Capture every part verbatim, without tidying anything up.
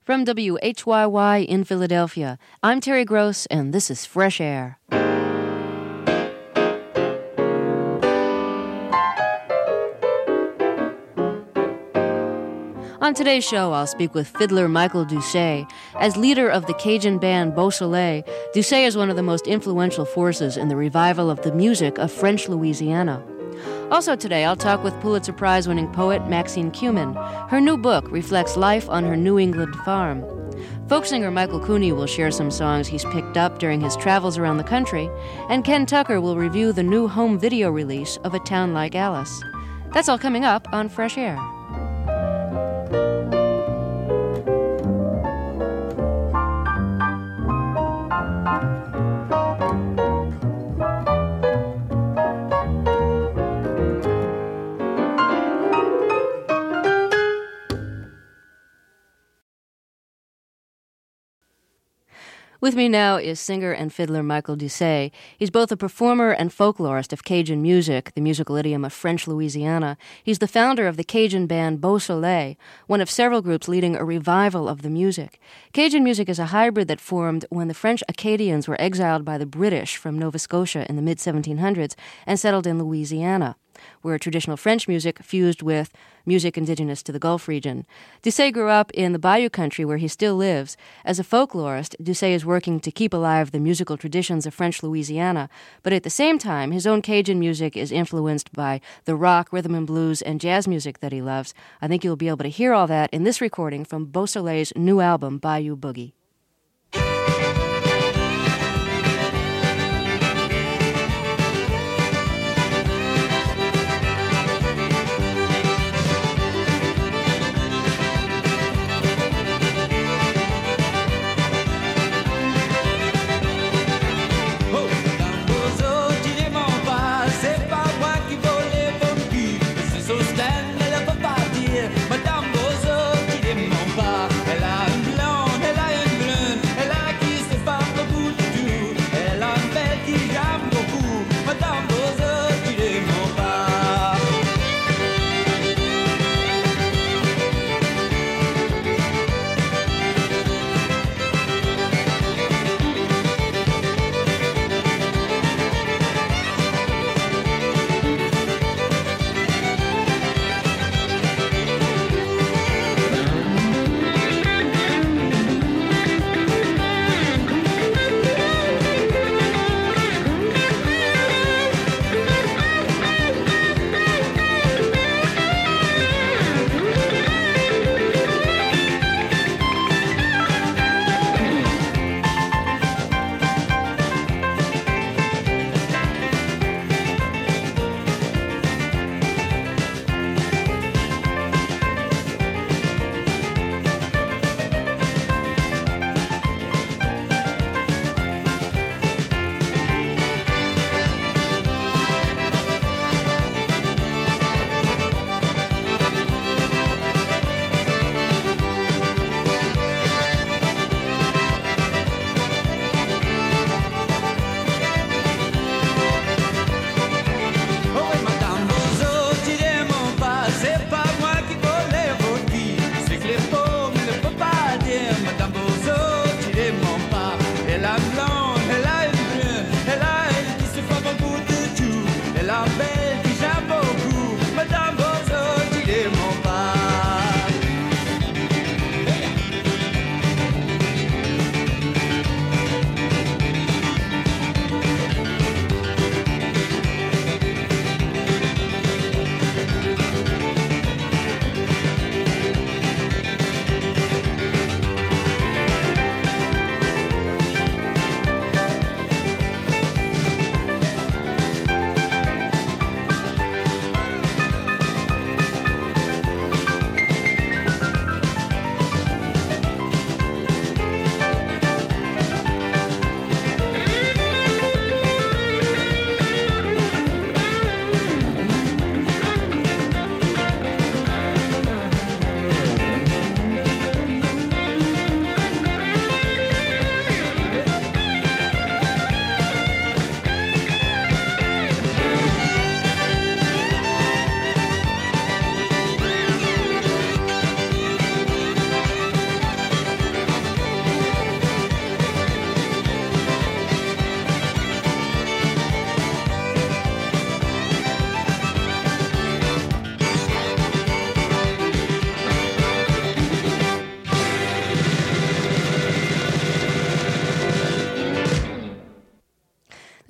From W H Y Y in Philadelphia, I'm Terry Gross, and this is Fresh Air. On today's show, I'll speak with fiddler Michael Doucet. As leader of the Cajun band Beau Soleil, Doucet is one of the most influential forces in the revival of the music of French Louisiana. Also today, I'll talk with Pulitzer Prize-winning poet Maxine Kumin. Her new book reflects life on her New England farm. Folk singer Michael Cooney will share some songs he's picked up during his travels around the country, and Ken Tucker will review the new home video release of A Town Like Alice. That's all coming up on Fresh Air. With me now is singer and fiddler Michael Doucet. He's both a performer and folklorist of Cajun music, the musical idiom of French Louisiana. He's the founder of the Cajun band Beau Soleil, one of several groups leading a revival of the music. Cajun music is a hybrid that formed when the French Acadians were exiled by the British from Nova Scotia in the mid seventeen hundreds and settled in Louisiana, where traditional French music fused with music indigenous to the Gulf region. Doucet grew up in the Bayou country where he still lives. As a folklorist, Doucet is working to keep alive the musical traditions of French Louisiana, but at the same time, his own Cajun music is influenced by the rock, rhythm and blues, and jazz music that he loves. I think you'll be able to hear all that in this recording from Beau Soleil's new album, Bayou Boogie. Madame Bozo qui dément pas, elle a une blonde, elle a une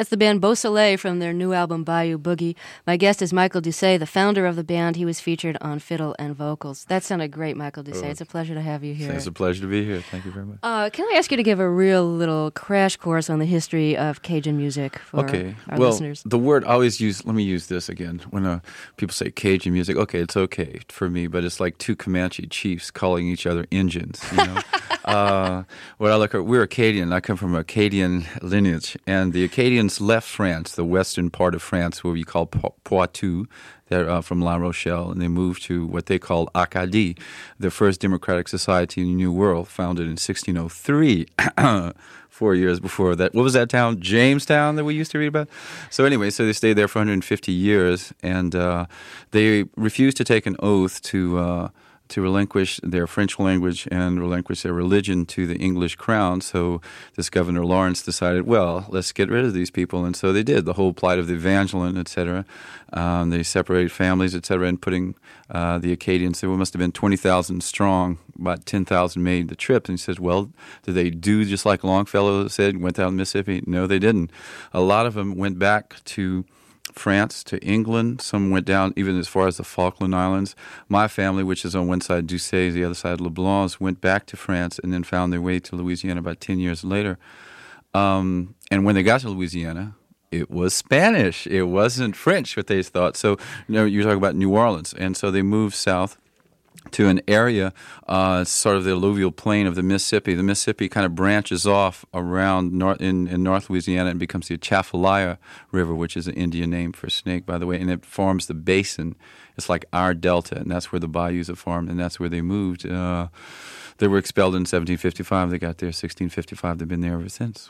That's the band Beau Soleil from their new album Bayou Boogie. My guest is Michael Doucet, the founder of the band. He was featured on fiddle and vocals. That sounded great, Michael Doucet. Oh, it's a pleasure to have you here. It's a pleasure to be here. Thank you very much. Uh, can I ask you to give a real little crash course on the history of Cajun music for okay. our well, listeners? The word I always use, let me use this again. When uh, people say Cajun music, okay, it's okay for me, but it's like two Comanche chiefs calling each other Indians, you know? uh, what I look at, we're Acadian. I come from Acadian lineage, and the Acadians left France, the western part of France, what we call Poitou. They're uh, from La Rochelle, and they moved to what they call Acadie, the first democratic society in the New World, founded in sixteen oh three, four years before that. What was that town? Jamestown that we used to read about? So anyway, so they stayed there for one hundred fifty years, and uh, they refused to take an oath to uh, to relinquish their French language and relinquish their religion to the English crown. So this Governor Lawrence decided, well, let's get rid of these people. And so they did. The whole plight of the Evangeline, et cetera. Um, they separated families, et cetera, and putting uh, the Acadians, there must have been twenty thousand strong, about ten thousand made the trip. And he says, well, did they do just like Longfellow said, went down Mississippi? No, they didn't. A lot of them went back to France, to England. Some went down even as far as the Falkland Islands. My family, which is on one side Doucet, the other side LeBlancs, went back to France and then found their way to Louisiana about ten years later. Um, and when they got to Louisiana, it was Spanish. It wasn't French, what they thought. So, you know, you're talking about New Orleans. And so they moved south to an area, uh, sort of the alluvial plain of the Mississippi. The Mississippi kind of branches off around north, in, in North Louisiana and becomes the Atchafalaya River, which is an Indian name for snake, by the way, and it forms the basin. It's like our delta, and that's where the bayous are formed, and that's where they moved. Uh, they were expelled in seventeen fifty-five. They got there sixteen fifty-five. They've been there ever since.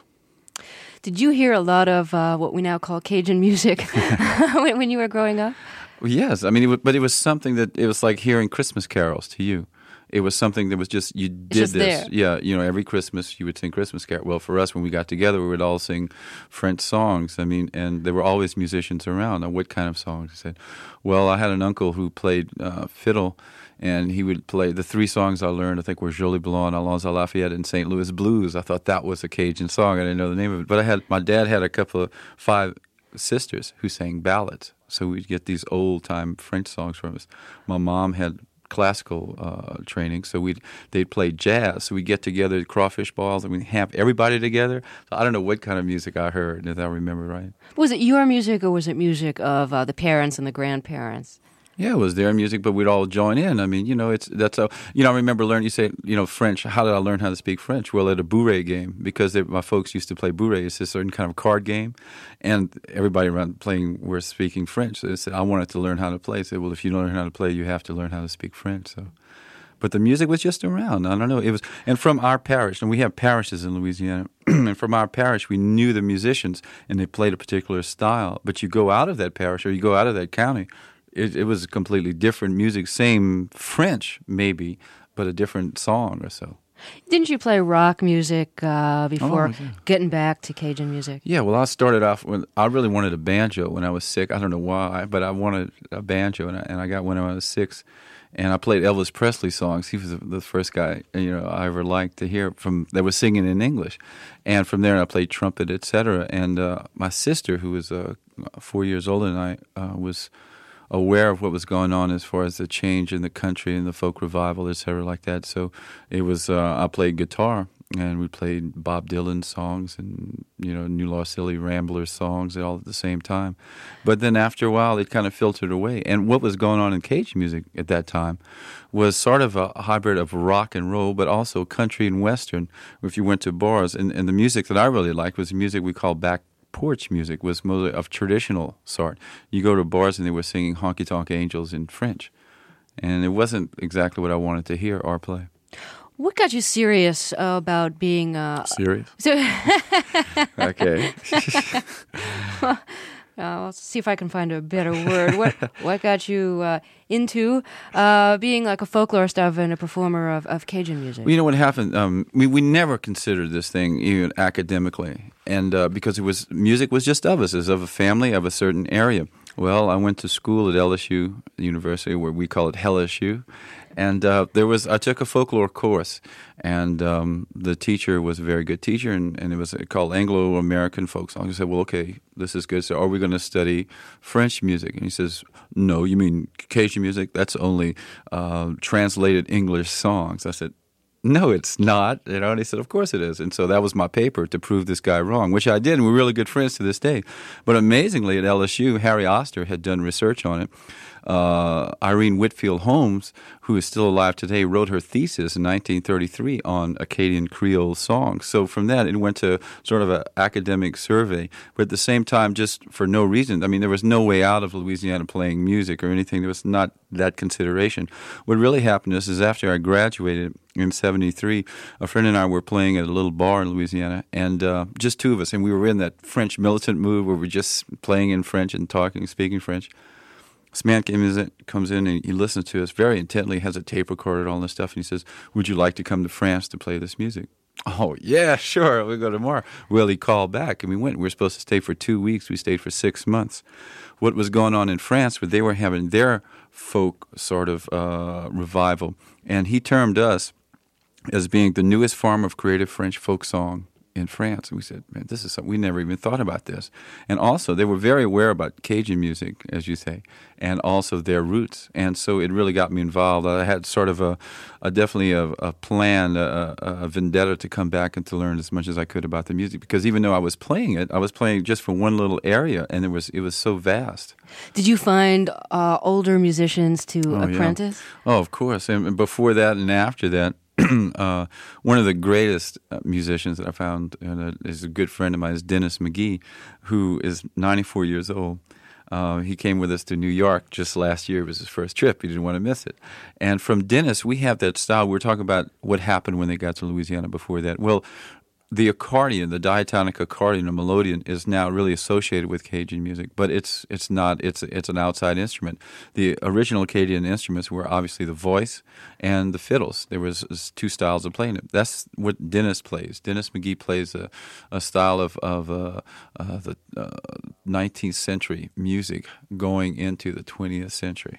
Did you hear a lot of uh, what we now call Cajun music when, when you were growing up? Well, yes, I mean, it was, but it was something that it was like hearing Christmas carols to you. It was something that was just you did just this, there. Yeah. You know, every Christmas you would sing Christmas carols. Well, for us, when we got together, we would all sing French songs. I mean, and there were always musicians around. Now, what kind of songs? I said, well, I had an uncle who played uh, fiddle, and he would play the three songs I learned. I think were Jolie Blanc, Alonzo Lafayette, and Saint Louis Blues. I thought that was a Cajun song. I didn't know the name of it, but I had my dad had a couple of five sisters who sang ballads. So we'd get these old-time French songs from us. My mom had classical uh, training, so we'd they'd play jazz. So we'd get together at crawfish balls, and we'd have everybody together. So I don't know what kind of music I heard, if I remember right. Was it your music, or was it music of uh, the parents and the grandparents? Yeah, it was their music, but we'd all join in. I mean, you know, it's that's how, you know, I remember learning, you say, you know, French. How did I learn how to speak French? Well, at a bourrée game, because they, my folks used to play bourrée. It's a certain kind of card game, and everybody around playing were speaking French. So they said, I wanted to learn how to play. I said, well, if you don't learn how to play, you have to learn how to speak French. So, but the music was just around. I don't know. It was, and from our parish, and we have parishes in Louisiana, and from our parish, we knew the musicians, and they played a particular style. But you go out of that parish, or you go out of that county, It, it was completely different music, same French maybe, but a different song or so. Didn't you play rock music uh, before oh, yeah. getting back to Cajun music? Yeah, well, I started off with, I really wanted a banjo when I was sick. I don't know why, but I wanted a banjo, and I, and I got one when I was six. And I played Elvis Presley songs. He was the, the first guy, you know, I ever liked to hear from that was singing in English. And from there, I played trumpet, et cetera. And uh, my sister, who was uh, four years older than I, uh, was aware of what was going on as far as the change in the country and the folk revival, et cetera, like that. So it was, uh, I played guitar, and we played Bob Dylan songs and, you know, New Lost Silly Ramblers songs all at the same time. But then after a while, it kind of filtered away. And what was going on in Cajun music at that time was sort of a hybrid of rock and roll, but also country and western, if you went to bars. And, and the music that I really liked was the music we call back porch music, was mostly of traditional sort. You go to bars and they were singing Honky Tonk Angels in French, and it wasn't exactly what I wanted to hear or play. What got you serious uh, about being uh, serious? So okay. well, uh, let's see if I can find a better word. What what got you uh, into uh, being like a folklorist of and a performer of, of Cajun music? Well, you know what happened? Um, we we never considered this thing even academically, and uh, because it was music was just of us, as of a family of a certain area. Well, I went to school at L S U University, where we call it Hell S U, and uh, there was I took a folklore course, and um, the teacher was a very good teacher, and, and it was called Anglo-American folk song. I said, "Well, okay, this is good. So, are we going to study French music?" And he says, "No, you mean Cajun music? That's only uh, translated English songs." I said, "No, it's not." You know, and he said, "Of course it is." And so that was my paper to prove this guy wrong, which I did, and we're really good friends to this day. But amazingly, at L S U, Harry Oster had done research on it. Uh, Irene Whitfield Holmes, who is still alive today, wrote her thesis in nineteen thirty-three on Acadian Creole songs. So from that, it went to sort of an academic survey. But at the same time, just for no reason, I mean, there was no way out of Louisiana playing music or anything. There was not that consideration. What really happened is, is after I graduated in seventy-three, a friend and I were playing at a little bar in Louisiana, and uh, just two of us, and we were in that French militant mood where we're just playing in French and talking, speaking French. This man comes in, comes in and he listens to us very intently, has a tape recorder and all this stuff, and he says, "Would you like to come to France to play this music?" "Oh, yeah, sure, we'll go tomorrow." Well, he called back, and we went. We were supposed to stay for two weeks. We stayed for six months. What was going on in France, where they were having their folk sort of uh, revival, and he termed us as being the newest form of creative French folk song in France. And we said, "Man, this is something we never even thought about this." And also, they were very aware about Cajun music, as you say, and also their roots. And so it really got me involved. I had sort of a, a definitely a, a plan, a, a vendetta to come back and to learn as much as I could about the music. Because even though I was playing it, I was playing just for one little area, and it was it was so vast. Did you find uh, older musicians to Oh, apprentice? Yeah. Oh, of course. And before that and after that, uh, one of the greatest uh, musicians that I found uh, is a good friend of mine, is Dennis McGee, who is ninety-four years old. Uh, he came with us to New York just last year. It was his first trip. He didn't want to miss it. And from Dennis, we have that style. We're talking about what happened when they got to Louisiana before that. Well, the accordion, the diatonic accordion, or melodeon, is now really associated with Cajun music, but it's it's not. It's it's an outside instrument. The original Acadian instruments were obviously the voice and the fiddles. There was, was two styles of playing it. That's what Dennis plays. Dennis McGee plays a, a style of of uh, uh, the uh, nineteenth century music going into the twentieth century.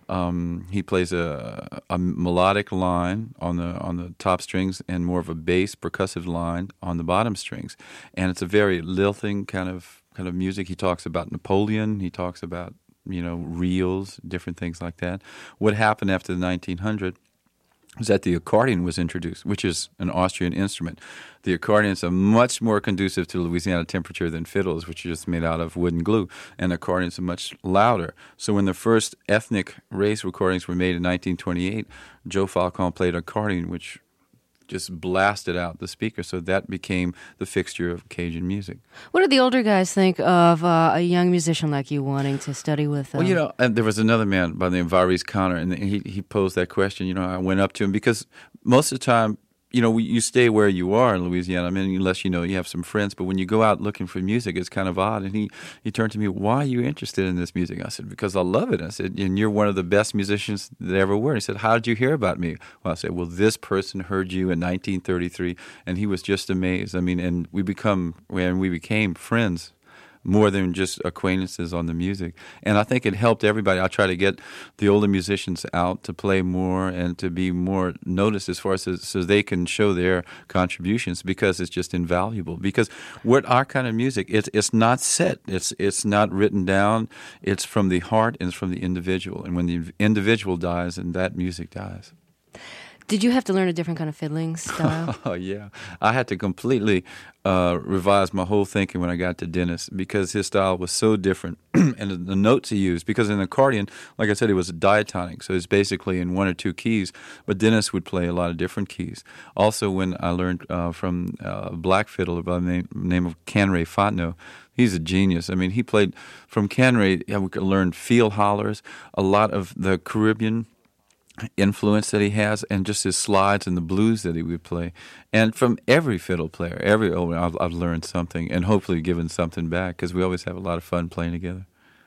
Um, he plays a, a melodic line on the on the top strings and more of a bass percussive line on the bottom strings, and it's a very lilting kind of kind of music. He talks about Napoleon. He talks about, you know, reels, different things like that. What happened after the nineteen hundred was that the accordion was introduced, which is an Austrian instrument. The accordions are much more conducive to Louisiana temperature than fiddles, which are just made out of wood and glue, and accordions are much louder. So when the first ethnic race recordings were made in nineteen twenty-eight, Joe Falcon played accordion, which just blasted out the speaker. So that became the fixture of Cajun music. What did the older guys think of uh, a young musician like you wanting to study with? Um... Well, you know, and there was another man by the name of Maurice Connor, and he he posed that question. You know, I went up to him because most of the time, you know, you stay where you are in Louisiana. I mean, unless, you know, you have some friends. But when you go out looking for music, it's kind of odd. And he, he turned to me, "Why are you interested in this music?" I said, "Because I love it." I said, "And you're one of the best musicians that ever were." He said, "How did you hear about me?" Well, I said, "Well, this person heard you in nineteen thirty-three." And he was just amazed. I mean, and we become, and we became friends, more than just acquaintances on the music. And I think it helped everybody. I try to get the older musicians out to play more and to be more noticed as far as so they can show their contributions, because it's just invaluable. Because what our kind of music, it's it's not set. It's it's not written down. It's from the heart and it's from the individual. And when the individual dies, and that music dies. Did you have to learn a different kind of fiddling style? Oh, yeah. I had to completely uh, revise my whole thinking when I got to Dennis, because his style was so different. And the, the notes he used, because in the accordion, like I said, it was a diatonic, so it's basically in one or two keys. But Dennis would play a lot of different keys. Also, when I learned uh, from uh, a black fiddler by the name, name of Canray Fontenot, he's a genius. I mean, he played from Canray, we could learn field hollers, a lot of the Caribbean influence that he has, and just his slides and the blues that he would play. And from every fiddle player, every oh, I've, I've learned something, and hopefully given something back, because we always have a lot of fun playing together.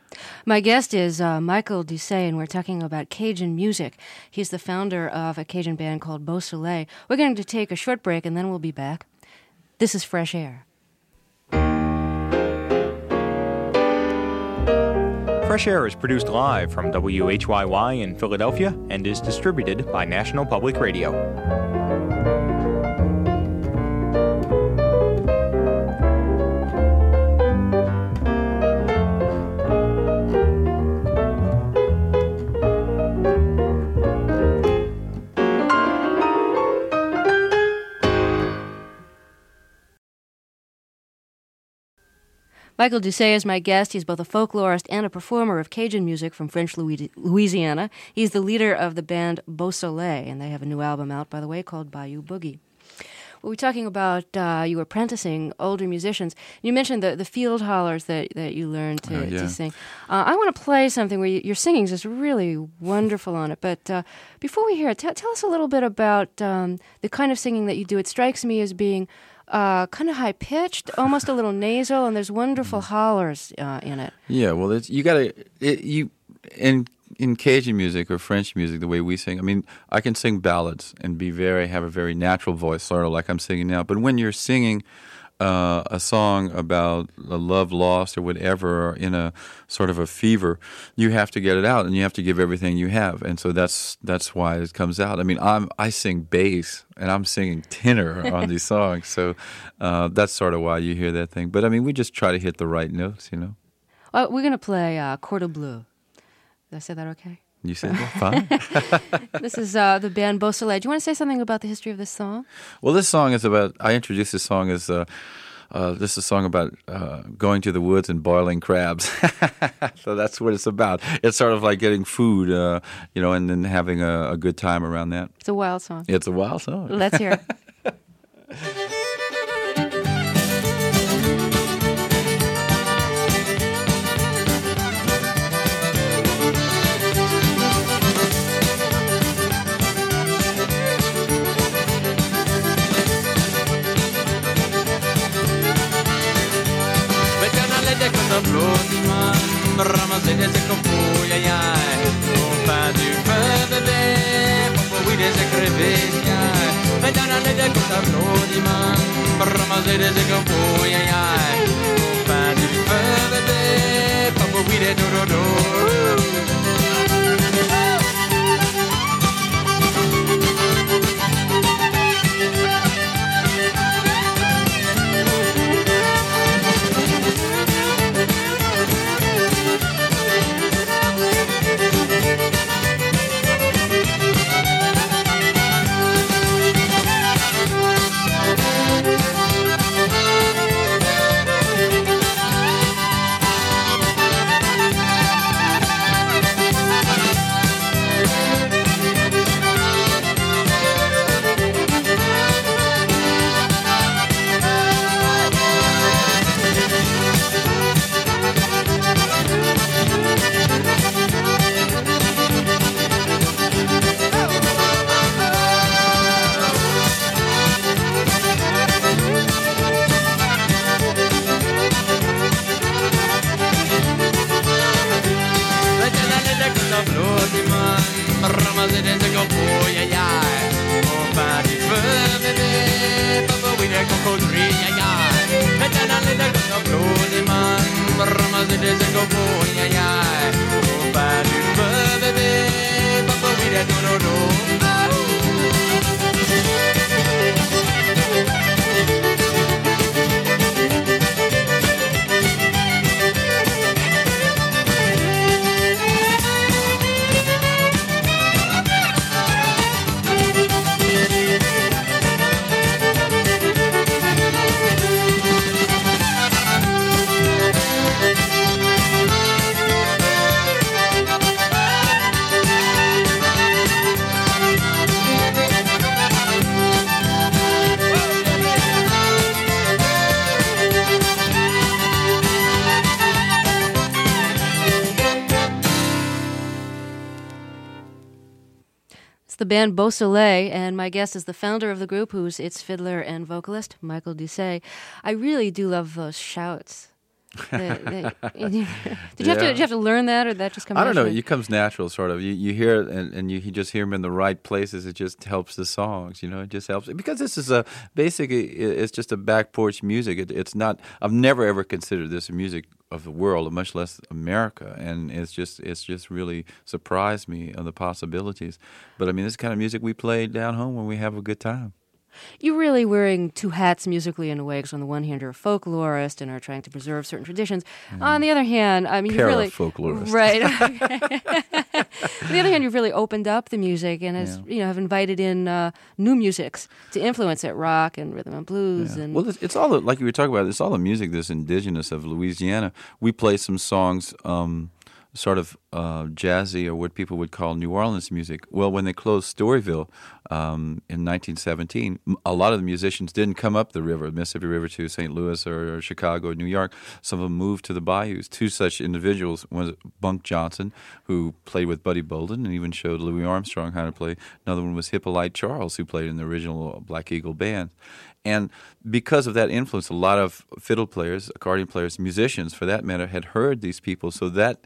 My guest is uh, Michael Doucet, and we're talking about Cajun music. He's the founder of a Cajun band called Beau Soleil. We're going to take a short break, and then we'll be back. This is Fresh Air. Fresh Air is produced live from W H Y Y in Philadelphia and is distributed by National Public Radio. Michael Doucet is my guest. He's both a folklorist and a performer of Cajun music from French Louisiana. He's the leader of the band Beausoleil, and they have a new album out, by the way, called Bayou Boogie. We were talking about uh, you apprenticing older musicians. You mentioned the, the field hollers that, that you learned to, uh, yeah. to sing. Uh, I want to play something where you, your singing is just really wonderful on it. But uh, before we hear it, t- tell us a little bit about um, the kind of singing that you do. It strikes me as being Uh, kind of high-pitched, almost a little nasal, and there's wonderful hollers uh, in it. Yeah, well, it's, you gotta it, you in in Cajun music or French music, the way we sing. I mean, I can sing ballads and be very have a very natural voice, sort of like I'm singing now. But when you're singing uh, a song about a love lost or whatever, or in a sort of a fever, you have to get it out, and you have to give everything you have. And so that's that's why it comes out. I mean, I'm I sing bass. And I'm singing tenor on these songs, so uh, that's sort of why you hear that thing. But I mean, we just try to hit the right notes, you know. Well, we're going to play uh, Cordon Bleu. Did I say that okay? You said that fine. This is uh, the band Beausoleil. Do you want to say something about the history of this song? Well, this song is about. I introduced this song as. Uh, Uh, this is a song about uh, going to the woods and boiling crabs. So that's what it's about. It's sort of like getting food, uh, you know, and then having a, a good time around that. It's a wild song. It's a wild song. Let's hear it. Ramasser des écopeaux, aïe aïe, au pain du feu bébé, pour oui des écrevisses, aïe. Mais dans la lettre qu'on t'applaudit, ramasser des écopeaux, aïe aïe, au pain du feu bébé, pour oui des dododos. The band Beausoleil, and my guest is the founder of the group, who's its fiddler and vocalist, Michael Doucet. I really do love those shouts. the, the, did you yeah. have to did you have to learn that, or did that just come? I don't naturally? know. It comes natural, sort of. You you hear it, and, and you, you just hear them in the right places. It just helps the songs, you know. It just helps because this is a basically it's just a back porch music. It, it's not. I've never ever considered this music of the world, much less America. And it's just it's just really surprised me of the possibilities. But I mean, this is the kind of music we play down home when we have a good time. You're really wearing two hats musically in a way, because on the one hand, you're a folklorist and are trying to preserve certain traditions. Mm. On the other hand, I mean, you really... Para-folklorist. Right. On the other hand, you've really opened up the music and has, yeah. you know, have invited in uh, new musics to influence it, rock and rhythm and blues. Yeah. And well, it's, it's all, the, like you were talking about, it's all the music that's indigenous of Louisiana. We play some songs... Um, sort of uh, jazzy, or what people would call New Orleans music. Well, when they closed Storyville um, in nineteen seventeen, a lot of the musicians didn't come up the river, Mississippi River, to Saint Louis or, or Chicago or New York. Some of them moved to the bayous. Two such individuals, one was Bunk Johnson, who played with Buddy Bolden and even showed Louis Armstrong how to play. Another one was Hippolyte Charles, who played in the original Black Eagle Band. And because of that influence, a lot of fiddle players, accordion players, musicians, for that matter, had heard these people. So that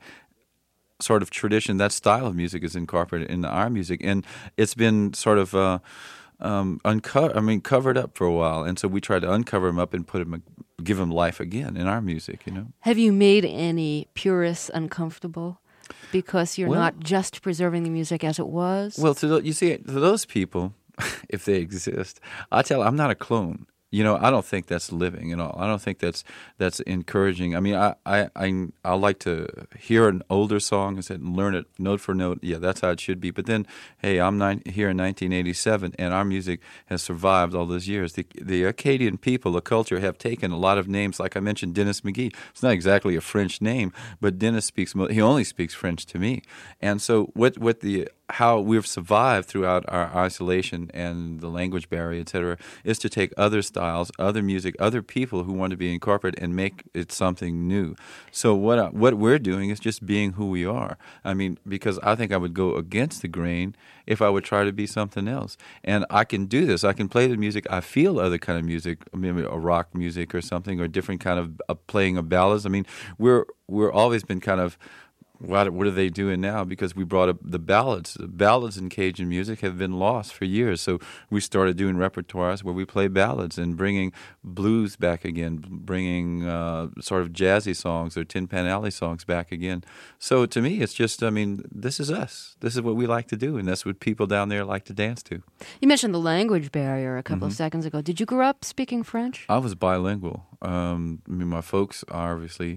sort of tradition, that style of music is incorporated into our music, and it's been sort of uh, um, unco- I mean, covered up for a while, and so we try to uncover them up and put them, give them life again in our music. You know. Have you made any purists uncomfortable because you're well, not just preserving the music as it was? Well, to the, you see, to those people, if they exist, I tell them, I'm not a clone. You know, I don't think that's living at all. I don't think that's that's encouraging. I mean, I I I, I like to hear an older song and say, learn it note for note. Yeah, that's how it should be. But then, hey, I'm nine, here in nineteen eighty-seven, and our music has survived all those years. The the Acadian people, the culture, have taken a lot of names. Like I mentioned, Dennis McGee. It's not exactly a French name, but Dennis speaks. He only speaks French to me. And so, what what the how we've survived throughout our isolation and the language barrier, et cetera, is to take other styles, other music, other people who want to be incorporated and make it something new. So what I, what we're doing is just being who we are. I mean, because I think I would go against the grain if I would try to be something else. And I can do this. I can play the music. I feel other kind of music, maybe a rock music or something, or different kind of uh, playing of ballads. I mean, we're we're always been kind of, What, what are they doing now? Because we brought up the ballads. The ballads in Cajun music have been lost for years. So we started doing repertoires where we play ballads and bringing blues back again, bringing uh, sort of jazzy songs or Tin Pan Alley songs back again. So to me, it's just, I mean, this is us. This is what we like to do, and that's what people down there like to dance to. You mentioned the language barrier a couple Mm-hmm. of seconds ago. Did you grow up speaking French? I was bilingual. Um, I mean, my folks are obviously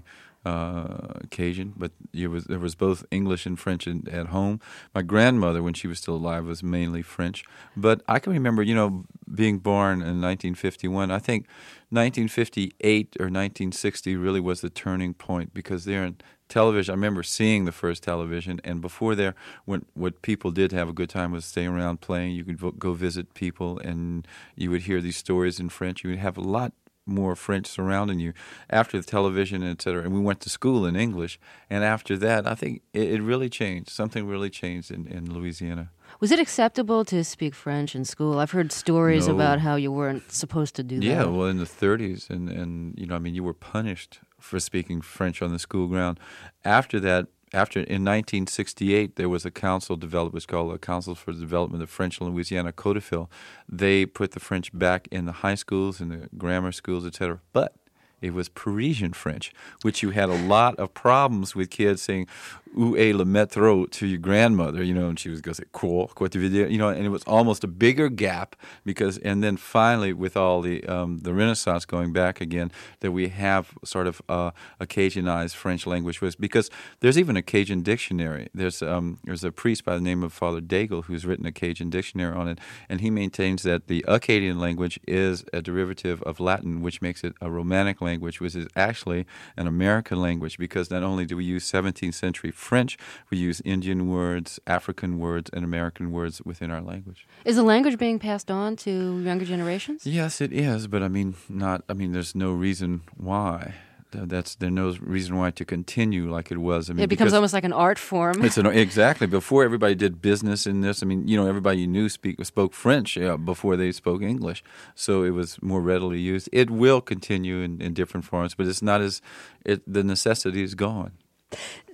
Uh, Cajun, but it was, there was both English and French in, at home. My grandmother, when she was still alive, was mainly French. But I can remember, you know, being born in nineteen fifty-one. I think nineteen fifty-eight or nineteen sixty really was the turning point, because there in television, I remember seeing the first television, and before there, when what people did to have a good time was stay around playing. You could vo- go visit people, and you would hear these stories in French. You would have a lot more French surrounding you after the television, et cetera. And we went to school in English. And after that, I think it, it really changed. Something really changed in, in Louisiana. Was it acceptable to speak French in school? I've heard stories No. about how you weren't supposed to do that. Yeah, well, in the thirties, and, and you know, I mean, you were punished for speaking French on the school ground. After that, After in nineteen sixty-eight, there was a council developed, was called the Council for the Development of French in Louisiana, Codefil. They put the French back in the high schools and the grammar schools, et cetera. But it was Parisian French, which you had a lot of problems with kids saying, "Où est le métro?" to your grandmother, you know, and she was going to say, "Quoi? Quoi tu veux dire?" You know, and it was almost a bigger gap because, and then finally, with all the um, the Renaissance going back again, that we have sort of uh, a Cajunized French language, was because there's even a Cajun dictionary. There's um, there's a priest by the name of Father Daigle who's written a Cajun dictionary on it, and he maintains that the Acadian language is a derivative of Latin, which makes it a Romantic language, which is actually an American language, because not only do we use seventeenth century French, we use Indian words, African words, and American words within our language. Is the language being passed on to younger generations? Yes, it is, but I mean, not. I mean, there's no reason why. That's there's no reason why to continue like it was. I mean, it becomes almost like an art form. It's an, exactly before everybody did business in this. I mean, you know, everybody you knew speak spoke French yeah, before they spoke English, so it was more readily used. It will continue in, in different forms, but it's not as it, the necessity is gone.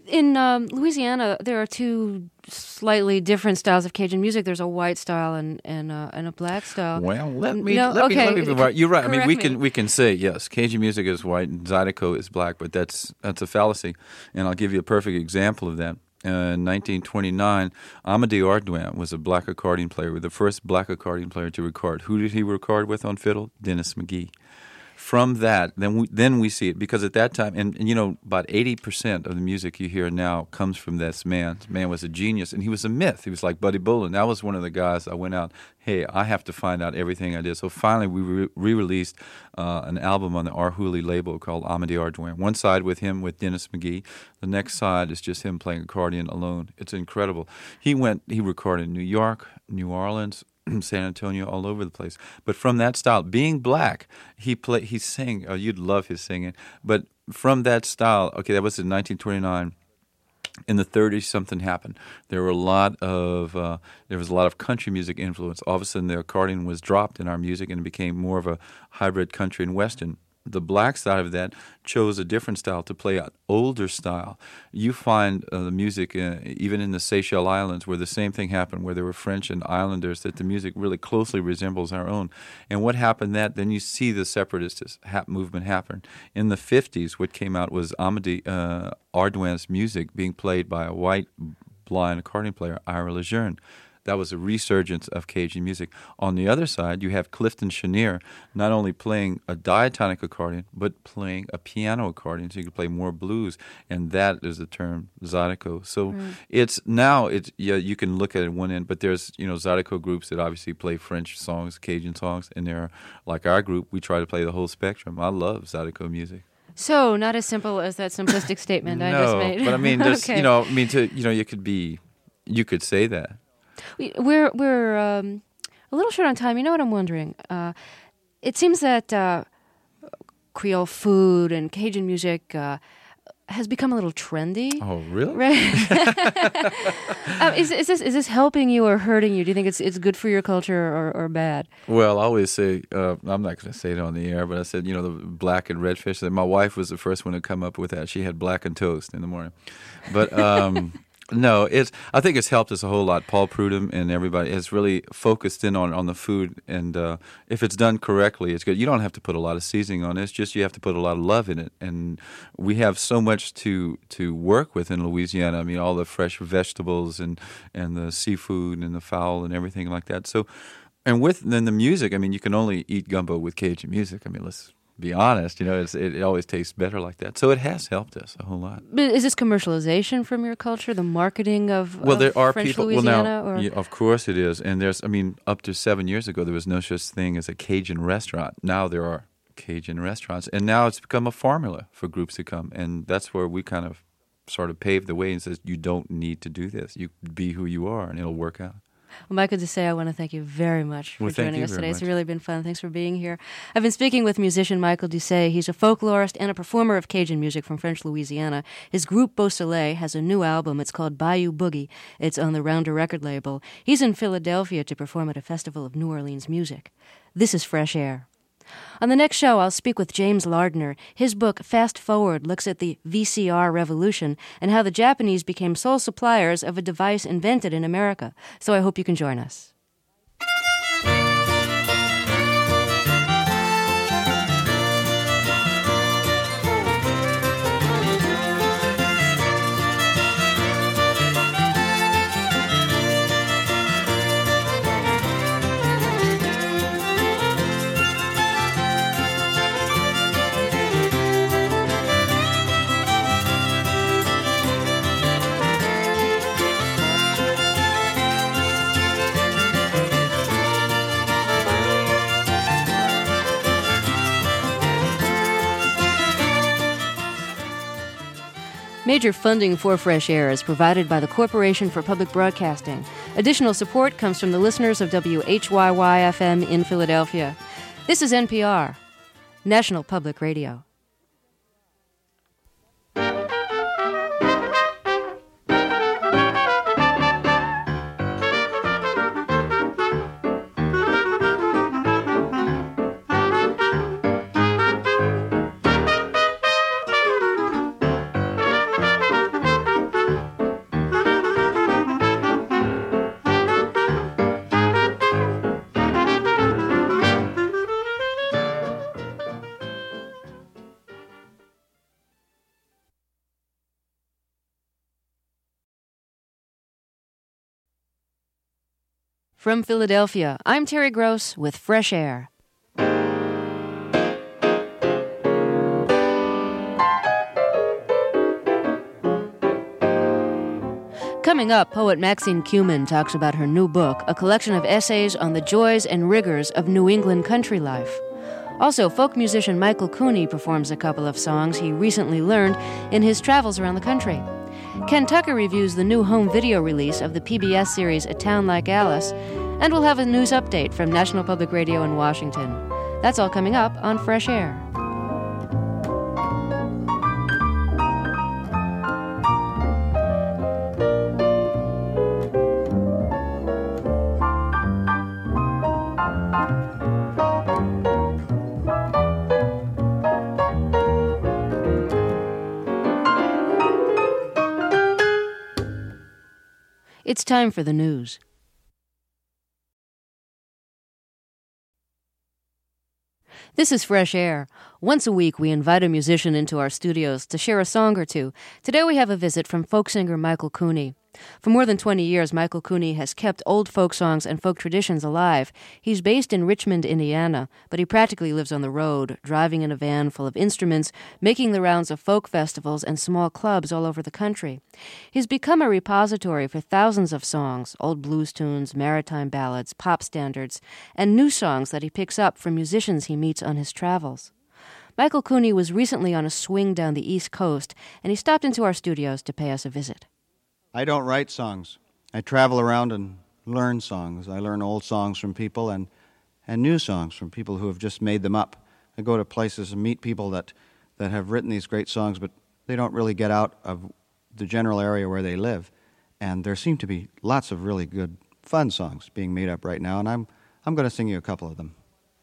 in um, Louisiana, there are two slightly different styles of Cajun music. There's a white style and and, uh, and a black style. Well, let me No, let okay. me let me be right. You're right. I mean, we Correct can me. we can say yes, Cajun music is white and Zydeco is black, but that's that's a fallacy, and I'll give you a perfect example of that. Uh, in nineteen twenty-nine, Amadé Ardouin was a black accordion player, the first black accordion player to record. Who did he record with on fiddle? Dennis McGee. From that, then we, then we see it, because at that time, and, and you know, about eighty percent of the music you hear now comes from this man. This man was a genius, and he was a myth. He was like Buddy Bolin. That was one of the guys I went out, hey, I have to find out everything I did. So finally, we re- re-released uh, an album on the Arhoolie label called Amadé Ardouin. One side with him with Dennis McGee. The next side is just him playing accordion alone. It's incredible. He went, he recorded in New York, New Orleans, San Antonio, all over the place. But from that style, being black, he play, he sang. Oh, you'd love his singing. But from that style, okay, that was in nineteen twenty-nine. In the thirties, something happened. There were a lot of uh, there was a lot of country music influence. All of a sudden, the accordion was dropped in our music, and it became more of a hybrid country and western. The black side of that chose a different style to play an older style. You find uh, the music, uh, even in the Seychelles Islands, where the same thing happened, where there were French and islanders, that the music really closely resembles our own. And what happened that, then you see the separatist ha- movement happen. In the fifties, what came out was Amadé uh, Ardouin's music being played by a white blind accordion player, Ira Lejeune. That was a resurgence of Cajun music. On the other side, you have Clifton Chenier not only playing a diatonic accordion, but playing a piano accordion, so you can play more blues, and that is the term Zydeco. So Right. it's now it's yeah you can look at it one end, but there's you know Zydeco groups that obviously play French songs, Cajun songs, and they're like our group. We try to play the whole spectrum. I love Zydeco music. So, not as simple as that simplistic statement I no, just made. but I mean, there's Okay. you know, I mean, to you know, you could be, you could say that. We- We're we're um, a little short on time. You know what I'm wondering? Uh, it seems that uh, Creole food and Cajun music uh, has become a little trendy. Oh, really? Right? um, is, is this is this helping you or hurting you? Do you think it's it's good for your culture or, or bad? Well, I always say, uh, I'm not going to say it on the air, but I said, you know, the black and red fish. My wife was the first one to come up with that. She had black and toast in the morning. But um, no, it's. I think it's helped us a whole lot. Paul Prudhomme and everybody has really focused in on, on the food. And uh, if it's done correctly, it's good. You don't have to put a lot of seasoning on it. It's just you have to put a lot of love in it. And we have so much to to work with in Louisiana. I mean, all the fresh vegetables and, and the seafood and the fowl and everything like that. So, and with then the music, I mean, you can only eat gumbo with Cajun music. I mean, let's be honest, you know, it's, it, it always tastes better like that. So it has helped us a whole lot. But is this commercialization from your culture? The marketing of, Well, of there are French people. Louisiana? Well, now, or? yeah, of course it is. And there's, I mean, up to seven years ago, there was no such thing as a Cajun restaurant. Now there are Cajun restaurants, and now it's become a formula for groups to come. And that's where we kind of sort of paved the way and says, you don't need to do this. You be who you are, and it'll work out. Well, Michael Doucet, I want to thank you very much for Well, thank joining you us very today. It's much. really been fun. Thanks for being here. I've been speaking with musician Michael Doucet. He's a folklorist and a performer of Cajun music from French Louisiana. His group Beau Soleil has a new album. It's called Bayou Boogie. It's on the Rounder record label. He's in Philadelphia to perform at a festival of New Orleans music. This is Fresh Air. On the next show, I'll speak with James Lardner. His book, Fast Forward, looks at the V C R revolution and how the Japanese became sole suppliers of a device invented in America. So I hope you can join us. Major funding for Fresh Air is provided by the Corporation for Public Broadcasting. Additional support comes from the listeners of W H Y Y F M in Philadelphia. This is N P R, National Public Radio. From Philadelphia, I'm Terry Gross with Fresh Air. Coming up, poet Maxine Kumin talks about her new book, a collection of essays on the joys and rigors of New England country life. Also, folk musician Michael Cooney performs a couple of songs he recently learned in his travels around the country. Ken Tucker reviews the new home video release of the P B S series A Town Like Alice, and we'll have a news update from National Public Radio in Washington. That's all coming up on Fresh Air. It's time for the news. This is Fresh Air. Once a week, we invite a musician into our studios to share a song or two. Today we have a visit from folk singer Michael Cooney. For more than twenty years, Michael Cooney has kept old folk songs and folk traditions alive. He's based in Richmond, Indiana, but he practically lives on the road, driving in a van full of instruments, making the rounds of folk festivals and small clubs all over the country. He's become a repository for thousands of songs, old blues tunes, maritime ballads, pop standards, and new songs that he picks up from musicians he meets on his travels. Michael Cooney was recently on a swing down the East Coast, and he stopped into our studios to pay us a visit. I don't write songs. I travel around and learn songs. I learn old songs from people and, and new songs from people who have just made them up. I go to places and meet people that, that have written these great songs, but they don't really get out of the general area where they live. And there seem to be lots of really good, fun songs being made up right now, and I'm, I'm going to sing you a couple of them.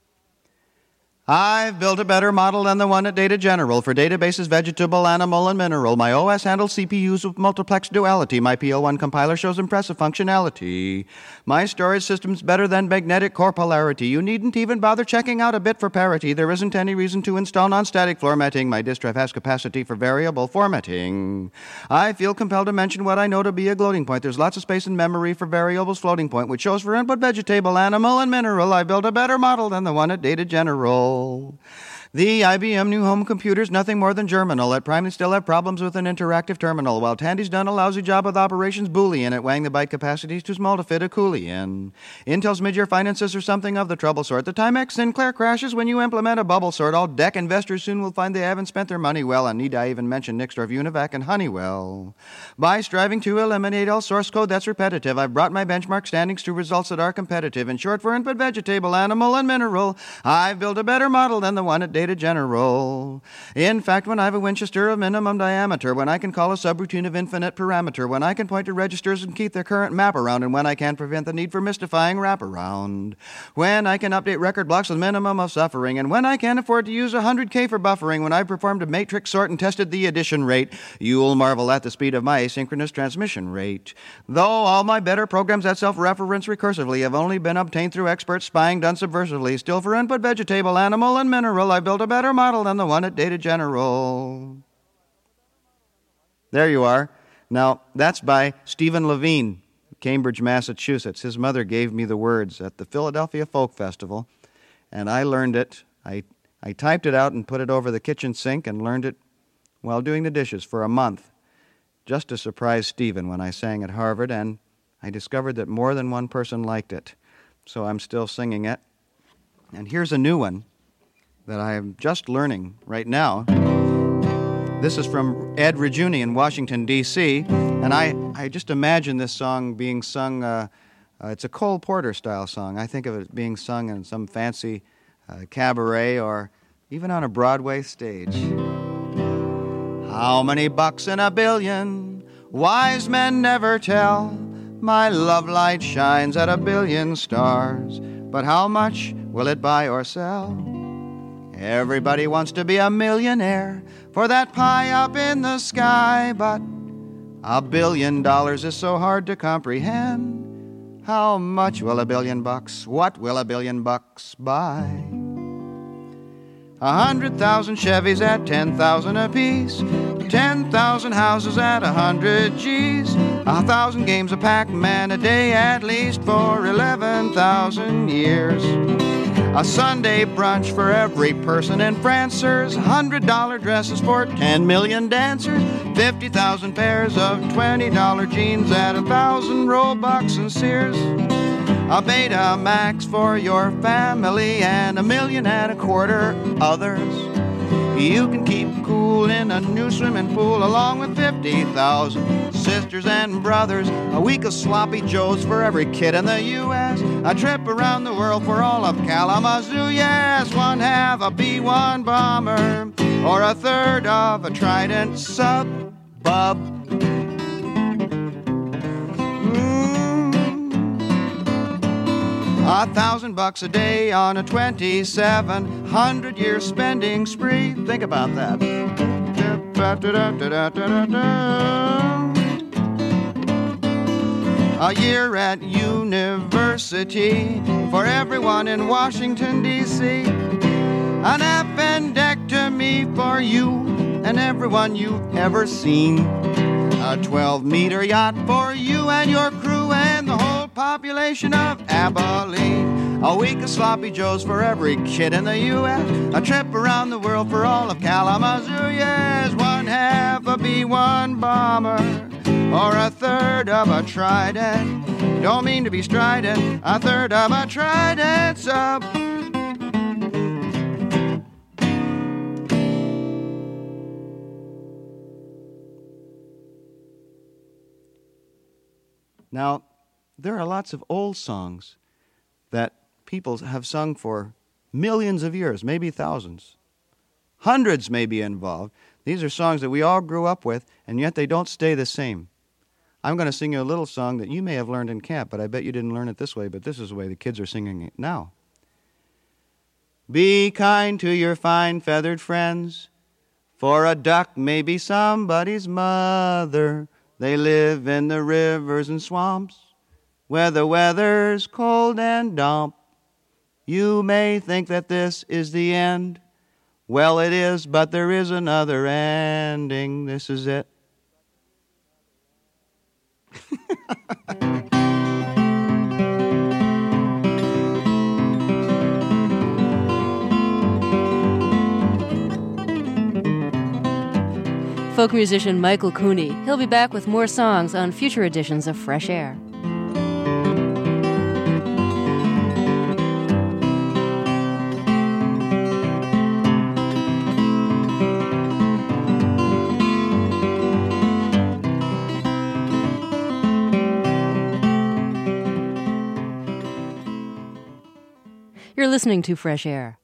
I've built a better model than the one at Data General for databases, vegetable, animal, and mineral. My O S handles C P Us with multiplex duality. My P L one compiler shows impressive functionality. My storage system's better than magnetic core polarity. You needn't even bother checking out a bit for parity. There isn't any reason to install non-static formatting. My disk drive has capacity for variable formatting. I feel compelled to mention what I know to be a gloating point. There's lots of space in memory for variables floating point, which shows for input vegetable, animal, and mineral. I built a better model than the one at Data General. The I B M new home computer's nothing more than germinal. At Prime, they still have problems with an interactive terminal, while Tandy's done a lousy job with operations Boolean at weighing the byte capacities too small to fit a Coolean. Intel's mid-year finances are something of the trouble sort. The Timex Sinclair crashes when you implement a bubble sort. All D E C investors soon will find they haven't spent their money well, and need I even mention Nixdorf, Univac, and Honeywell. By striving to eliminate all source code that's repetitive, I've brought my benchmark standings to results that are competitive. In short, for input vegetable, animal, and mineral, I've built a better model than the one at Data General. In fact, when I have a Winchester of minimum diameter, when I can call a subroutine of infinite parameter, when I can point to registers and keep their current map around, and when I can prevent the need for mystifying wraparound, when I can update record blocks with minimum of suffering, and when I can afford to use one hundred K for buffering, when I performed a matrix sort and tested the addition rate, you'll marvel at the speed of my asynchronous transmission rate. Though all my better programs that self-reference recursively have only been obtained through expert spying done subversively, still for input vegetable, animal, and mineral, I built a better model than the one at Data General. There you are. Now, that's by Stephen Levine, Cambridge, Massachusetts. His mother gave me the words at the Philadelphia Folk Festival, and I learned it. I, I typed it out and put it over the kitchen sink and learned it while doing the dishes for a month, just to surprise Stephen when I sang at Harvard, and I discovered that more than one person liked it. So I'm still singing it. And here's a new one that I am just learning right now. This is from Ed Rajuni in Washington, D C, and I, I just imagine this song being sung, uh, uh, it's a Cole Porter-style song. I think of it being sung in some fancy uh, cabaret or even on a Broadway stage. How many bucks in a billion? Wise men never tell. My love light shines at a billion stars, but how much will it buy or sell? Everybody wants to be a millionaire for that pie up in the sky, but a billion dollars is so hard to comprehend. How much will a billion bucks, what will a billion bucks buy? A hundred thousand Chevys at ten thousand apiece ten thousand houses at a hundred G's. A thousand games of Pac-Man a day at least for eleven thousand years. A Sunday brunch for every person in Francers. Hundred dollar dresses for ten million dancers. Fifty thousand pairs of twenty dollar jeans at a thousand Roebucks and Sears. A Betamax for your family and a million and a quarter others. You can keep cool in a new swimming pool along with fifty thousand sisters and brothers. A week of sloppy joes for every kid in the U S. A trip around the world for all of Kalamazoo, yes. One half a B one bomber or a third of a Trident sub-bub. A thousand bucks a day on a twenty-seven hundred year spending spree. Think about that. A year at university for everyone in Washington, D C. An appendectomy for you and everyone you've ever seen. A twelve meter yacht for you and your crew and the whole population of Abilene. A week of sloppy joes for every kid in the U S. A trip around the world for all of Kalamazoo, yes. One half a B one bomber or a third of a Trident. Don't mean to be strident. A third of a Trident sub. Now, there are lots of old songs that people have sung for millions of years, maybe thousands. Hundreds may be involved. These are songs that we all grew up with, and yet they don't stay the same. I'm going to sing you a little song that you may have learned in camp, but I bet you didn't learn it this way, but this is the way the kids are singing it now. Be kind to your fine feathered friends, for a duck may be somebody's mother. They live in the rivers and swamps, where the weather's cold and damp. You may think that this is the end. Well, it is, but there is another ending. This is it. Folk musician Michael Cooney. He'll be back with more songs on future editions of Fresh Air. You're listening to Fresh Air.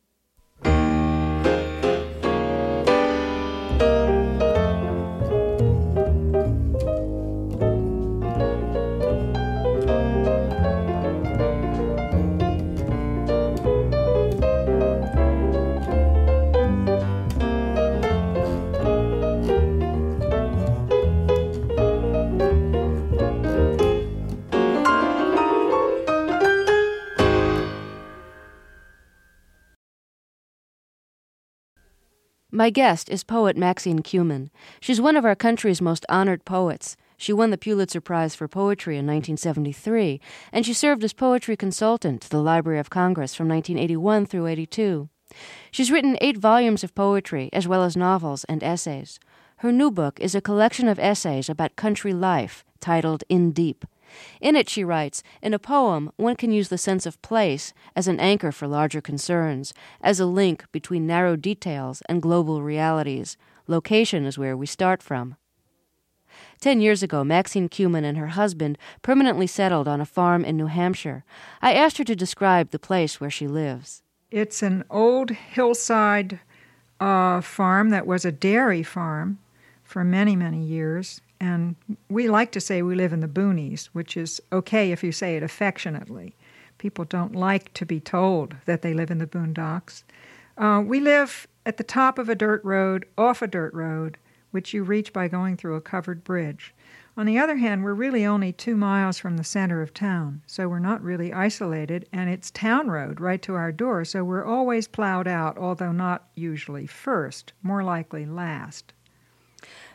My guest is poet Maxine Kumin. She's one of our country's most honored poets. She won the Pulitzer Prize for Poetry in nineteen seventy-three, and she served as poetry consultant to the Library of Congress from nineteen eighty-one through eighty-two. She's written eight volumes of poetry, as well as novels and essays. Her new book is a collection of essays about country life, titled In Deep. In it, she writes, in a poem, one can use the sense of place as an anchor for larger concerns, as a link between narrow details and global realities. Location is where we start from. Ten years ago, Maxine Kumin and her husband permanently settled on a farm in New Hampshire. I asked her to describe the place where she lives. It's an old hillside uh, farm that was a dairy farm for many, many years. And we like to say we live in the boonies, which is okay if you say it affectionately. People don't like to be told that they live in the boondocks. Uh, we live at the top of a dirt road, off a dirt road, which you reach by going through a covered bridge. On the other hand, we're really only two miles from the center of town, so we're not really isolated, and it's town road right to our door, so we're always plowed out, although not usually first, more likely last.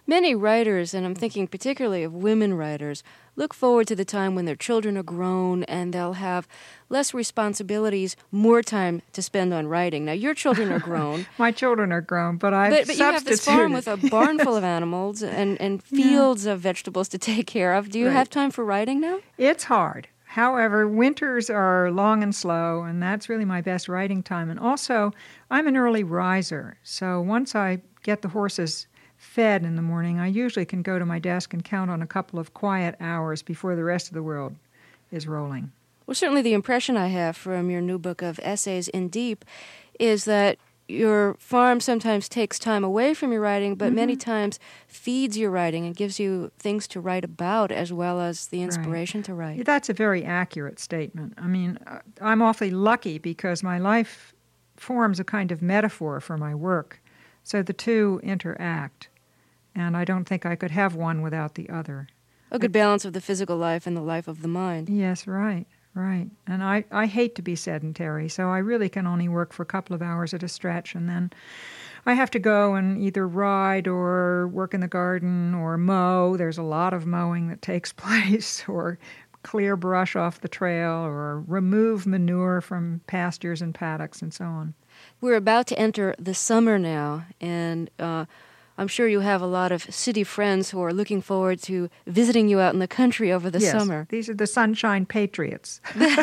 Many writers, and I'm thinking particularly of women writers, look forward to the time when their children are grown and they'll have less responsibilities, more time to spend on writing. Now, your children are grown. My children are grown, but I've But, but you have this farm with substituted. a barn full of animals and, and fields of vegetables to take care of. Do you Right. have time for writing now? It's hard. However, winters are long and slow, and that's really my best writing time. And also, I'm an early riser, so once I get the horses fed in the morning, I usually can go to my desk and count on a couple of quiet hours before the rest of the world is rolling. Well, certainly the impression I have from your new book of essays, In Deep, is that your farm sometimes takes time away from your writing, but Mm-hmm. many times feeds your writing and gives you things to write about as well as the inspiration to write. That's a very accurate statement. I mean, uh, I'm awfully lucky because my life forms a kind of metaphor for my work, so the two interact, and I don't think I could have one without the other. A good balance of the physical life and the life of the mind. Yes, right, right. And I, I hate to be sedentary, so I really can only work for a couple of hours at a stretch, and then I have to go and either ride or work in the garden or mow. There's a lot of mowing that takes place, or clear brush off the trail, or remove manure from pastures and paddocks and so on. We're about to enter the summer now, and uh, I'm sure you have a lot of city friends who are looking forward to visiting you out in the country over the yes, summer. These are the sunshine patriots.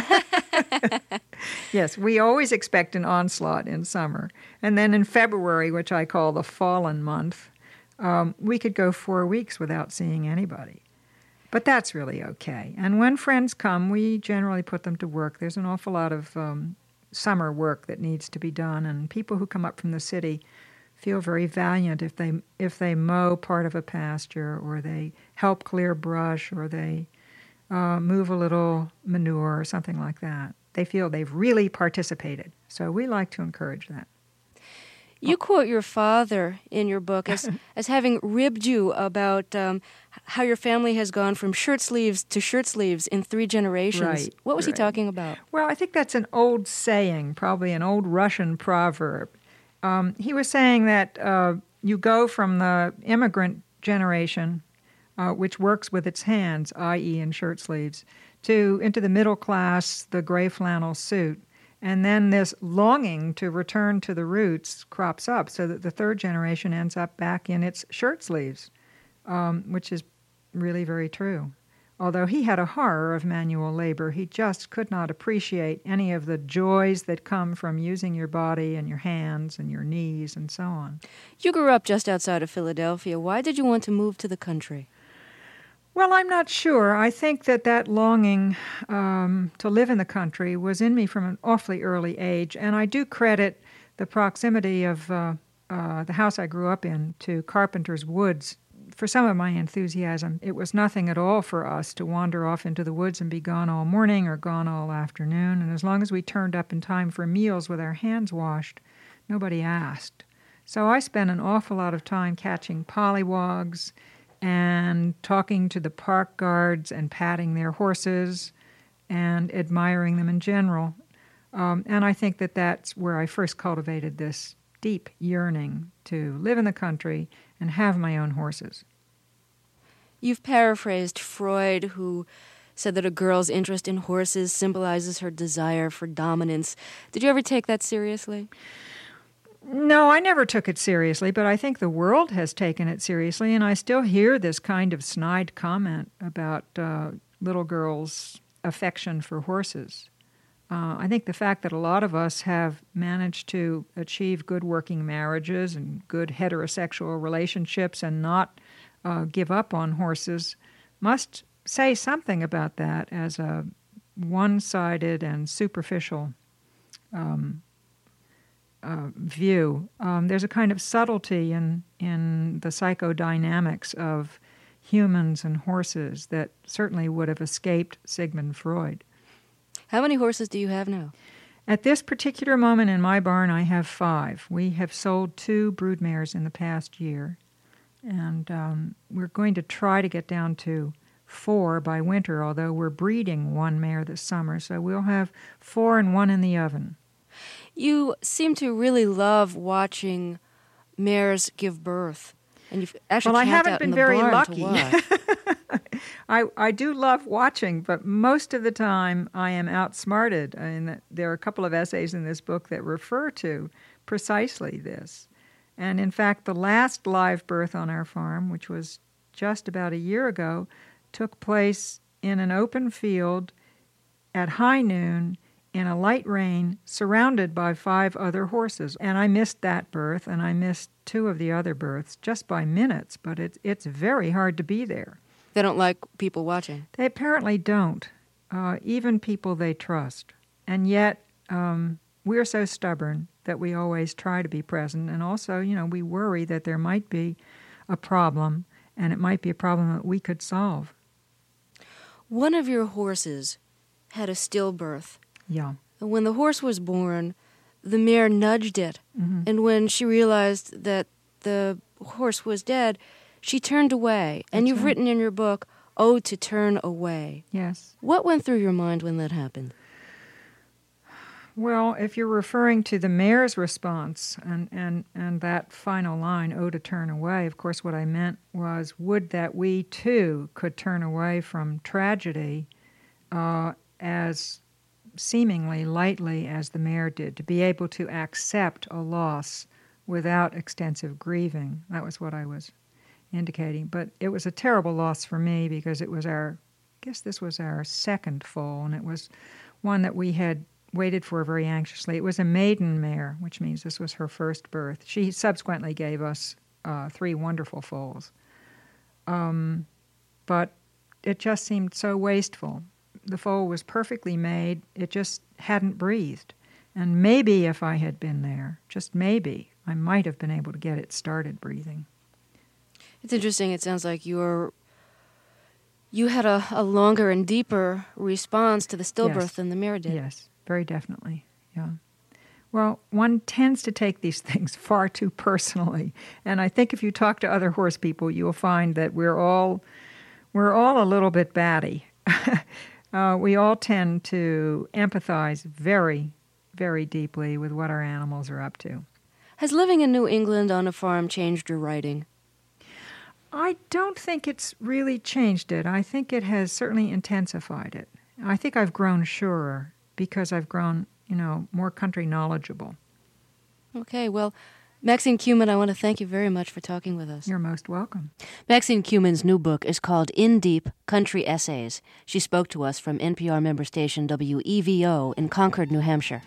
Yes, we always expect an onslaught in summer. And then in February, which I call the fallen month, um, we could go four weeks without seeing anybody. But that's really okay. And when friends come, we generally put them to work. There's an awful lot of um, summer work that needs to be done, and people who come up from the city feel very valiant if they if they mow part of a pasture, or they help clear brush, or they uh, move a little manure or something like that. They feel they've really participated. So we like to encourage that. You quote your father in your book as, as having ribbed you about um, how your family has gone from shirt sleeves to shirt sleeves in three generations. Right, What was he right. talking about? Well, I think that's an old saying, probably an old Russian proverb. Um, he was saying that uh, you go from the immigrant generation, uh, which works with its hands, that is in shirt sleeves, to into the middle class, the gray flannel suit. And then this longing to return to the roots crops up, so that the third generation ends up back in its shirt sleeves, um, which is really very true. Although he had a horror of manual labor, he just could not appreciate any of the joys that come from using your body and your hands and your knees and so on. You grew up just outside of Philadelphia. Why did you want to move to the country? Well, I'm not sure. I think that that longing um, to live in the country was in me from an awfully early age, and I do credit the proximity of uh, uh, the house I grew up in to Carpenter's Woods for some of my enthusiasm. It was nothing at all for us to wander off into the woods and be gone all morning or gone all afternoon, and as long as we turned up in time for meals with our hands washed, nobody asked. So I spent an awful lot of time catching pollywogs and talking to the park guards and patting their horses and admiring them in general. Um, and I think that that's where I first cultivated this deep yearning to live in the country and have my own horses. You've paraphrased Freud, who said that a girl's interest in horses symbolizes her desire for dominance. Did you ever take that seriously? No, I never took it seriously, but I think the world has taken it seriously, and I still hear this kind of snide comment about uh, little girls' affection for horses. Uh, I think the fact that a lot of us have managed to achieve good working marriages and good heterosexual relationships and not uh, give up on horses must say something about that as a one-sided and superficial um Uh, view. Um, there's a kind of subtlety in in the psychodynamics of humans and horses that certainly would have escaped Sigmund Freud. How many horses do you have now? At this particular moment in my barn, I have five. We have sold two broodmares in the past year, and um, we're going to try to get down to four by winter, although we're breeding one mare this summer, so we'll have four and one in the oven. You seem to really love watching mares give birth. And you've actually well, I camped haven't out been in the very barn lucky. to watch. I, I do love watching, but most of the time I am outsmarted. And there are a couple of essays in this book that refer to precisely this. And in fact, the last live birth on our farm, which was just about a year ago, took place in an open field at high noon in a light rain, surrounded by five other horses. And I missed that birth, and I missed two of the other births just by minutes, but it's, it's very hard to be there. They don't like people watching. They apparently don't, uh, even people they trust. And yet, um, we're so stubborn that we always try to be present. And also, you know, we worry that there might be a problem, and it might be a problem that we could solve. One of your horses had a stillbirth. Yeah. And when the horse was born, the mare nudged it. Mm-hmm. And when she realized that the horse was dead, she turned away. And That's you've right. written in your book, "Oh, to turn away." Yes. What went through your mind when that happened? Well, if you're referring to the mayor's response and, and, and that final line, "Oh, to turn away," of course what I meant was, would that we too could turn away from tragedy uh, as seemingly lightly as the mayor did, to be able to accept a loss without extensive grieving. That was what I was indicating. But it was a terrible loss for me because it was our, I guess this was our second foal, and it was one that we had waited for very anxiously. It was a maiden mare, which means this was her first birth. She subsequently gave us uh, three wonderful foals. Um, but it just seemed so wasteful. The foal was perfectly made. It just hadn't breathed. And maybe if I had been there, just maybe, I might have been able to get it started breathing. It's interesting. It sounds like you're, you had a, a longer and deeper response to the stillbirth Yes. than the mare did. Yes, very definitely, yeah. Well, one tends to take these things far too personally. And I think if you talk to other horse people, you'll find that we're all, we're all a little bit batty. uh, we all tend to empathize very, very deeply with what our animals are up to. Has living in New England on a farm changed your writing? I don't think it's really changed it. I think it has certainly intensified it. I think I've grown surer because I've grown, you know, more country knowledgeable. Okay, well, Maxine Kumin, I want to thank you very much for talking with us. You're most welcome. Maxine Kumin's new book is called In Deep, Country Essays. She spoke to us from N P R member station W E V O in Concord, New Hampshire.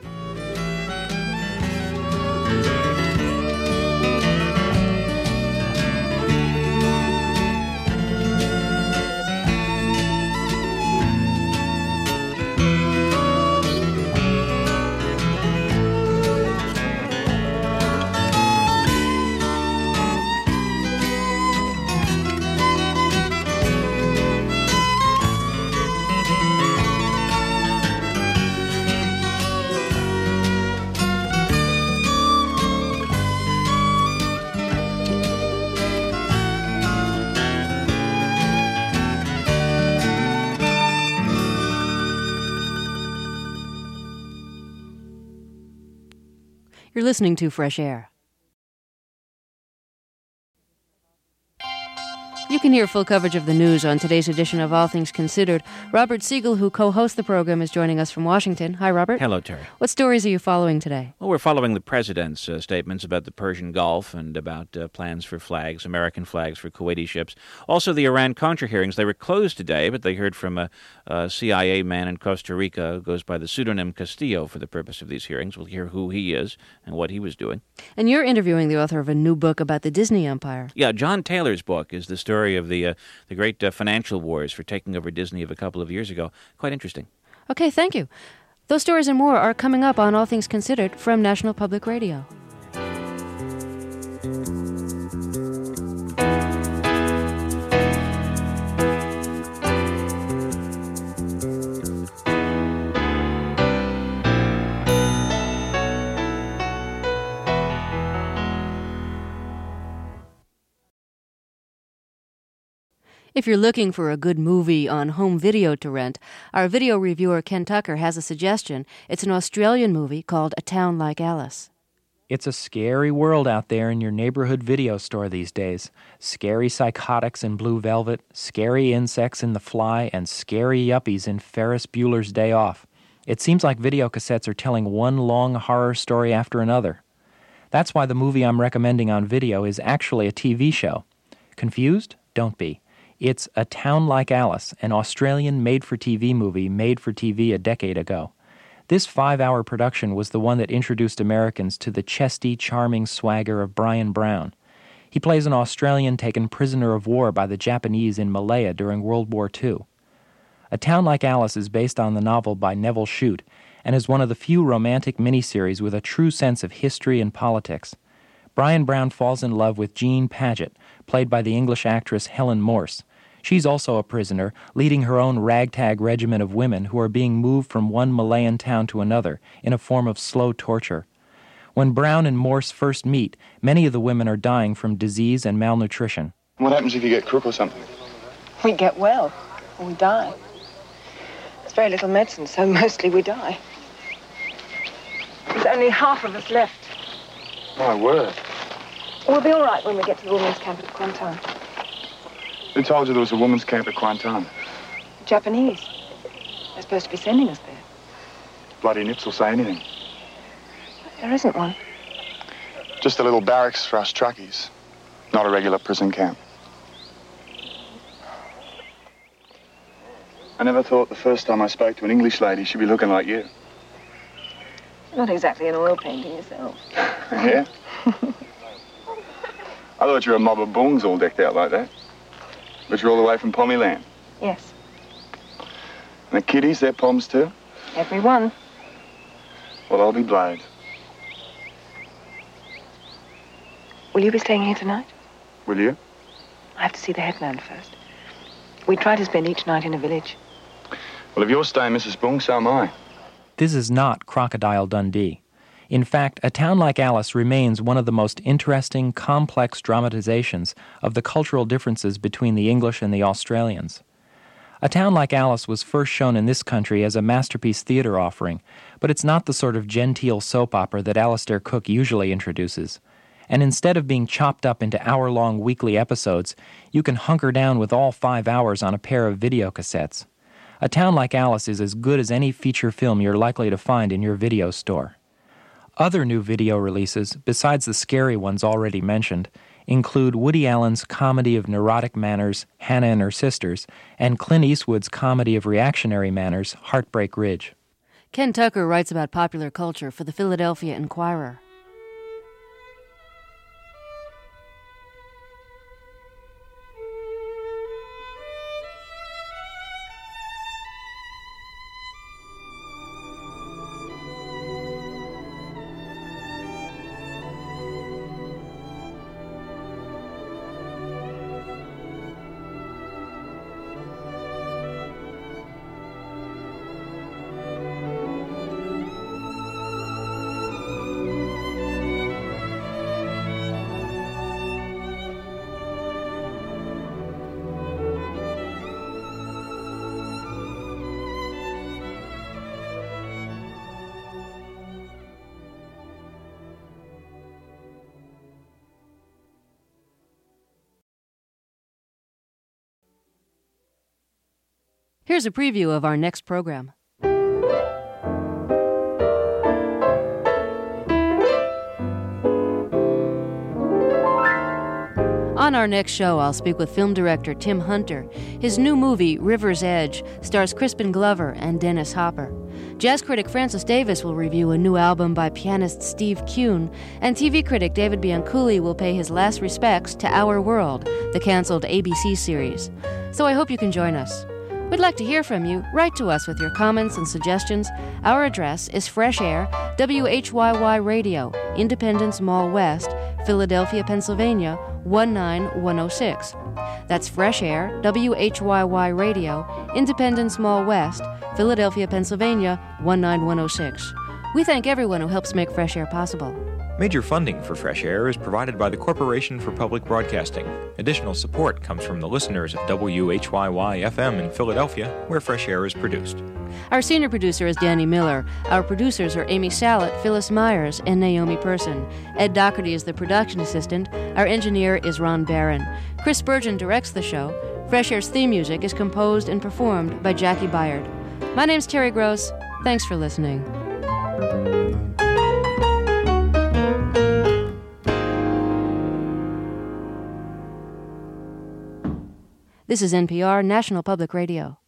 You're listening to Fresh Air. You can hear full coverage of the news on today's edition of All Things Considered. Robert Siegel, who co-hosts the program, is joining us from Washington. Hi, Robert. Hello, Terry. What stories are you following today? Well, we're following the president's uh, statements about the Persian Gulf and about uh, plans for flags, American flags for Kuwaiti ships. Also, the Iran-Contra hearings. They were closed today, but they heard from a, a C I A man in Costa Rica who goes by the pseudonym Castillo for the purpose of these hearings. We'll hear who he is and what he was doing. And you're interviewing the author of a new book about the Disney empire. Yeah, John Taylor's book is the story of the uh, the great uh, financial wars for taking over Disney of a couple of years ago. Quite interesting. Okay, thank you. Those stories and more are coming up on All Things Considered from National Public Radio. If you're looking for a good movie on home video to rent, our video reviewer Ken Tucker has a suggestion. It's an Australian movie called A Town Like Alice. It's a scary world out there in your neighborhood video store these days. Scary psychotics in Blue Velvet, scary insects in The Fly, and scary yuppies in Ferris Bueller's Day Off. It seems like videocassettes are telling one long horror story after another. That's why the movie I'm recommending on video is actually a T V show. Confused? Don't be. It's A Town Like Alice, an Australian made-for-T V movie made for T V a decade ago. This five-hour production was the one that introduced Americans to the chesty, charming swagger of Brian Brown. He plays an Australian taken prisoner of war by the Japanese in Malaya during World War Two. A Town Like Alice is based on the novel by Neville Shute and is one of the few romantic miniseries with a true sense of history and politics. Brian Brown falls in love with Jean Paget, played by the English actress Helen Morse. She's also a prisoner, leading her own ragtag regiment of women who are being moved from one Malayan town to another in a form of slow torture. When Brown and Morse first meet, many of the women are dying from disease and malnutrition. What happens if you get crook or something? We get well, or we die. There's very little medicine, so mostly we die. There's only half of us left. My word. We'll be all right when we get to the women's camp at Kuantan. Who told you there was a women's camp at Kuantan? The Japanese. They're supposed to be sending us there. Bloody nips will say anything. There isn't one. Just a little barracks for us truckies. Not a regular prison camp. I never thought the first time I spoke to an English lady she'd be looking like you. Not exactly an oil painting yourself. Yeah? I thought you were a mob of boons all decked out like that. But you're all the way from Pommy Land. Yes. And the kiddies, they're Poms too? Every one. Well, I'll be blowed. Will you be staying here tonight? Will you? I have to see the headland first. We try to spend each night in a village. Well, if you're staying, Missus Boong, so am I. This is not Crocodile Dundee. In fact, A Town Like Alice remains one of the most interesting, complex dramatizations of the cultural differences between the English and the Australians. A Town Like Alice was first shown in this country as a masterpiece theater offering, but it's not the sort of genteel soap opera that Alistair Cook usually introduces. And instead of being chopped up into hour-long weekly episodes, you can hunker down with all five hours on a pair of videocassettes. A Town Like Alice is as good as any feature film you're likely to find in your video store. Other new video releases, besides the scary ones already mentioned, include Woody Allen's comedy of neurotic manners, Hannah and Her Sisters, and Clint Eastwood's comedy of reactionary manners, Heartbreak Ridge. Ken Tucker writes about popular culture for the Philadelphia Inquirer. Here's a preview of our next program. On our next show, I'll speak with film director Tim Hunter. His new movie, River's Edge, stars Crispin Glover and Dennis Hopper. Jazz critic Francis Davis will review a new album by pianist Steve Kuhn, and T V critic David Bianculli will pay his last respects to Our World, the canceled A B C series. So I hope you can join us. We'd like to hear from you. Write to us with your comments and suggestions. Our address is Fresh Air, W H Y Y Radio, Independence Mall West, Philadelphia, Pennsylvania, one nine one oh six. That's Fresh Air, W H Y Y Radio, Independence Mall West, Philadelphia, Pennsylvania, one nine one oh six. We thank everyone who helps make Fresh Air possible. Major funding for Fresh Air is provided by the Corporation for Public Broadcasting. Additional support comes from the listeners of W H Y Y F M in Philadelphia, where Fresh Air is produced. Our senior producer is Danny Miller. Our producers are Amy Sallett, Phyllis Myers, and Naomi Person. Ed Doherty is the production assistant. Our engineer is Ron Barron. Chris Spurgeon directs the show. Fresh Air's theme music is composed and performed by Jackie Byard. My name's Terry Gross. Thanks for listening. This is N P R, National Public Radio.